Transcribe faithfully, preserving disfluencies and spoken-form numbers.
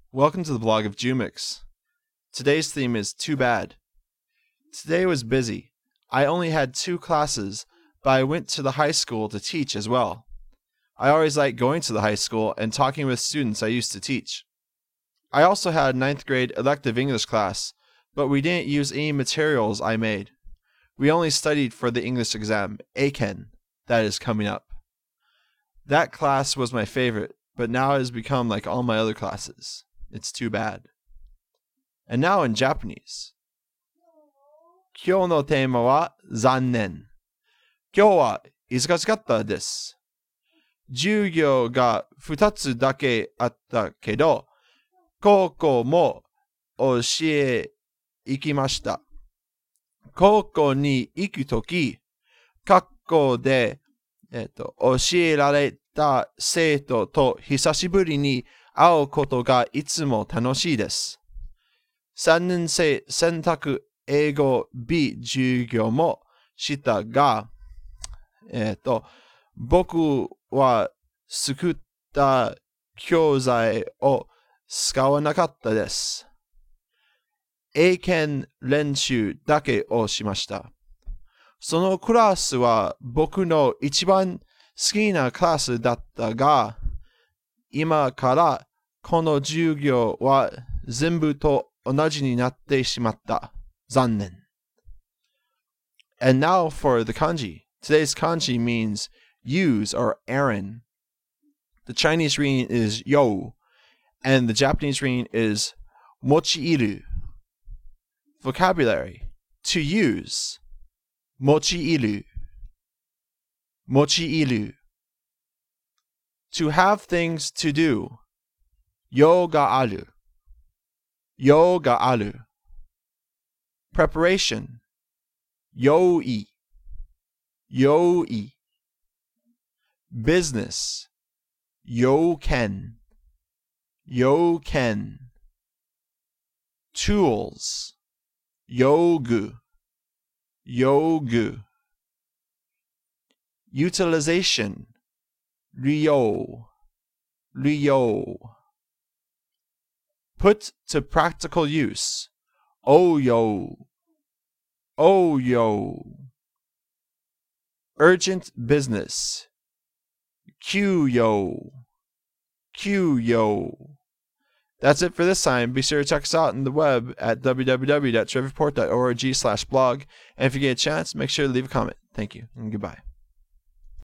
Welcome to the blog of Jumix. Today's theme is Too Bad. Today was busy. I only had two classes, but I went to the high school to teach as well. I always like going to the high school and talking with students I used to teach. I also had a ninth grade elective English class, but we didn't use any materials I made. We only studied for the English exam, Eiken, that is coming up. That class was my favorite, but now it has become like all my other classes. It's too bad. And now in Japanese. 今日のテーマは残念。今日は忙しかったです。授業が二つだけあったけど、高校も教え行きました。高校に行くとき、学校で、えっと、教えられた生徒と久しぶりに会うことがいつも楽しいです。さんねん生選択英語 B 授業もしたが、えっと、僕は作った教材を使わなかったです。英検練習だけをしました。そのクラスは僕の一番好きなクラスだったが、今からこの授業は全部と同じになってしまった。残念。And now for the kanji. Today's kanji means use or errand. The Chinese reading is yo, and the Japanese reading is mochiiru. Vocabulary. To use. Mochiiru. Mochiiru. To have things to do. Yo ga aru. Yo ga aru. Preparation. Yoi. Yoi. Business. Yoken. Yoken. Tools. Yogu. Yogu. Utilization. Ryo. Ryo. Put to practical use. Oyo. Oyo. Urgent business. Kyuyo. Kyuyo. That's it for this time. Be sure to check us out on the web at w w w dot trevorport dot org slash blog. And if you get a chance, make sure to leave a comment. Thank you and goodbye.